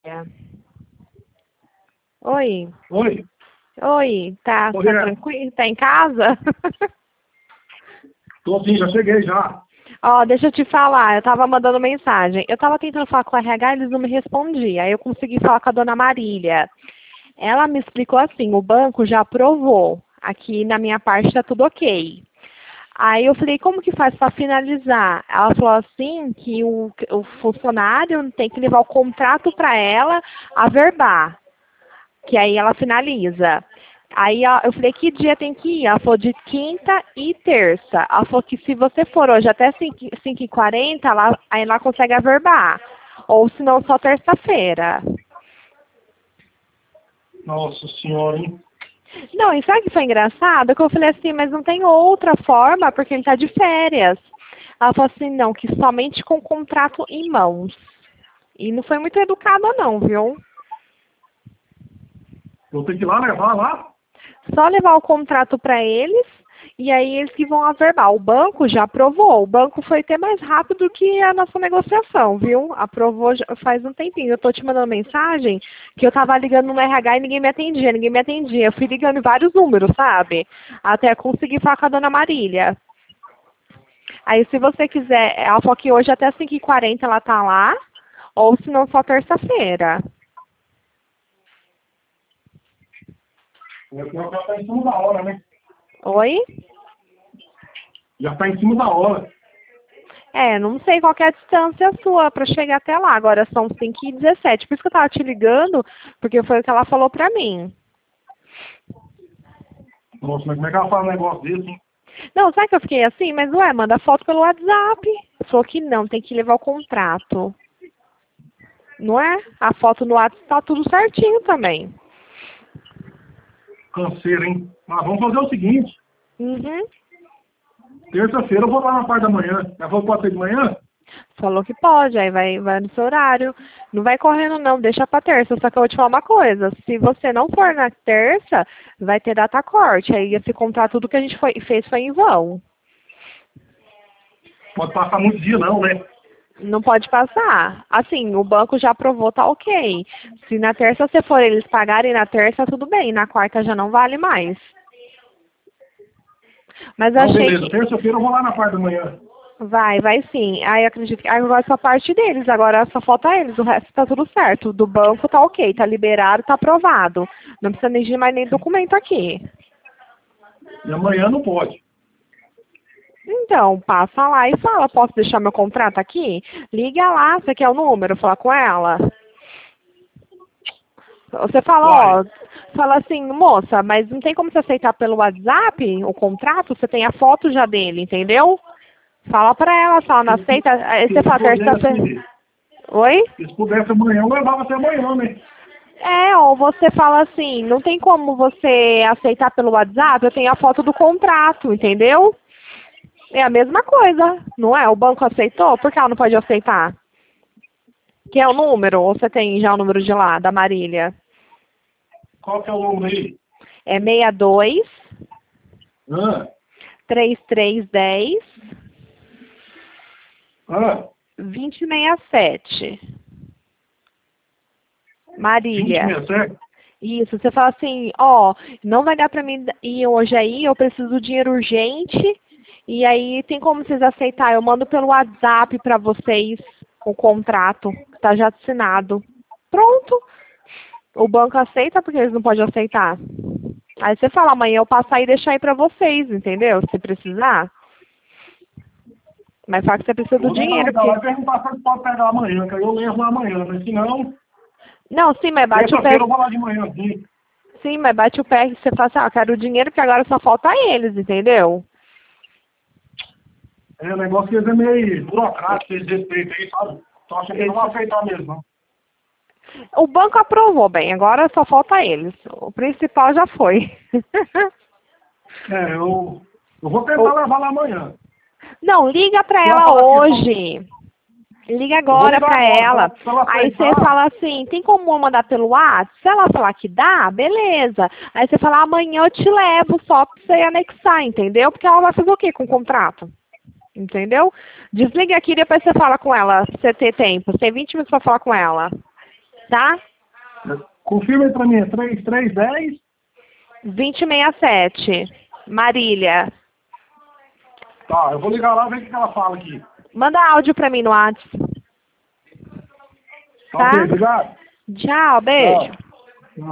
Oi. Oi. Oi, tá Oi, tranquilo? Tá em casa? Tô sim, já cheguei já. Ó, deixa eu te falar, eu tava mandando mensagem. Eu tava tentando falar com o RH, eles não me respondiam. Aí eu consegui falar com a dona Marília. Ela me explicou assim, o banco já aprovou. Aqui na minha parte tá tudo ok. Aí eu falei, como que faz para finalizar? Ela falou assim que o funcionário tem que levar o contrato para ela averbar, que aí ela finaliza. Aí eu falei, que dia tem que ir? Ela falou de quinta e terça. Ela falou que se você for hoje até 5h40, aí ela consegue averbar. Ou se não, só terça-feira. Nossa senhora, hein? Não, e sabe o que foi engraçado? Que eu falei assim, mas não tem outra forma, porque ele está de férias. Ela falou assim, não, que somente com contrato em mãos. E não foi muito educada não, viu? Eu tenho que ir lá levar lá? Só levar o contrato para eles, e aí eles que vão averbar. O banco já aprovou. O banco foi até mais rápido que a nossa negociação, viu? Aprovou faz um tempinho. Eu tô te mandando mensagem que eu tava ligando no RH e ninguém me atendia. Eu fui ligando em vários números, sabe? Até conseguir falar com a dona Marília. Aí se você quiser, ela falou que hoje até 5h40 ela tá lá, ou se não só terça-feira. Já tá em cima da hora, né? Oi? Já tá em cima da hora. É, não sei qual que é a distância sua para chegar até lá. Agora são 5h17. Por isso que eu tava te ligando, porque foi o que ela falou pra mim. Nossa, mas como é que ela faz um negócio desse, hein? Não, sabe que eu fiquei assim? Mas ué, manda foto pelo WhatsApp. Falou que não, tem que levar o contrato. Não é? A foto no WhatsApp tá tudo certinho também. Canseiro, hein? Mas vamos fazer o seguinte. Uhum. Terça-feira eu vou lá na parte da manhã. Ela falou que pode ser de manhã? Falou que pode, aí vai no seu horário. Não vai correndo não, deixa pra terça. Só que eu vou te falar uma coisa, se você não for na terça, vai ter data corte. Aí esse contrato, tudo que a gente fez foi em vão. Pode passar muito dia não, né? Não pode passar. Assim, o banco já aprovou, tá ok. Se na terça você for eles pagarem na terça, tudo bem. Na quarta já não vale mais. Mas eu Não, achei beleza. que Terça-feira eu vou lá na parte da manhã. vai sim. Aí eu acredito que agora só parte deles, agora só falta eles, o resto tá tudo certo. Do banco tá ok, tá liberado, tá aprovado. Não precisa nem de mais nem documento aqui. E amanhã não pode. Então, passa lá e fala, posso deixar meu contrato aqui? Liga lá, você quer o número, falar com ela. Você fala, Vai. ó, fala assim, moça, mas não tem como você aceitar pelo WhatsApp o contrato? Você tem a foto já dele, entendeu? Fala pra ela, se ela não aceita, aí você fala terça-feira. Oi? Se pudesse amanhã, eu levava até amanhã, né? É, ou você fala assim, não tem como você aceitar pelo WhatsApp, eu tenho a foto do contrato, entendeu? É a mesma coisa, não é? O banco aceitou, por que ela não pode aceitar? Que é o número, ou você tem já o número de lá, da Marília? Qual que é o número aí? É 62 Ah, 3310 ah, 2067. Marília. 2067? Isso, você fala assim, ó, não vai dar pra mim ir hoje aí, eu preciso do dinheiro urgente, e aí tem como vocês aceitar, eu mando pelo WhatsApp pra vocês o contrato, que tá já assinado. Pronto. O banco aceita porque eles não podem aceitar. Aí você fala, amanhã eu passo aí e deixar aí pra vocês, entendeu? Se precisar. Mas fala que você precisa Eu do vou tentar dinheiro, ligar lá porque... e perguntar se ele pode pegar amanhã, que aí eu levo lá amanhã, mas se não, Não, sim, mas bate o pé. terça-feira eu vou lá de manhã, sim. Sim, mas bate o pé e você fala assim, ah, eu quero o dinheiro porque agora só falta eles, entendeu? É, o negócio que eles é meio burocrático, eles respeitam aí, sabe? Só acho que eles não vão aceitar mesmo, não. O banco aprovou bem, agora só falta eles. O principal já foi. É, eu vou tentar levar lá amanhã. Não, liga pra Se ela ela falar que hoje. Liga eu vou agora ligar pra agora, ela. se ela Aí você aceitar, fala assim, tem como eu mandar pelo WhatsApp? Se ela falar que dá, beleza. Aí você fala, amanhã eu te levo só pra você anexar, entendeu? Porque ela vai fazer o quê com o contrato? Entendeu? Desliga aqui e depois você fala com ela, pra você ter tempo. Você tem 20 minutos pra falar com ela. Tá? Confirma aí pra mim, é 3310? 2067. Marília. Tá, eu vou ligar lá e ver o que ela fala aqui. Manda áudio pra mim no WhatsApp. Tá, Tá? ok, obrigado. Tchau, beijo. Tchau.